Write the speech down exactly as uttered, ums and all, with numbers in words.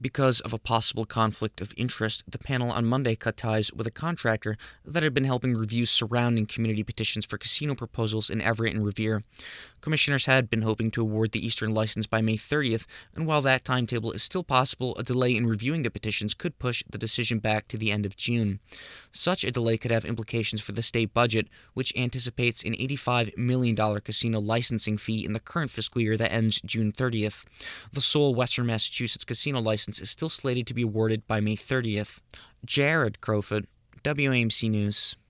Because of a possible conflict of interest, the panel on Monday cut ties with a contractor that had been helping review surrounding community petitions for casino proposals in Everett and Revere. Commissioners had been hoping to award the Eastern license by May thirtieth, and while that timetable is still possible, a delay in reviewing the petitions could push the decision back to the end of June. Such a delay could have implications for the state budget, which anticipates an eighty-five million dollars casino licensing fee in the current fiscal year that ends June thirtieth. The sole Western Massachusetts casino license is still slated to be awarded by May thirtieth. Jared Crowfoot, W A M C News.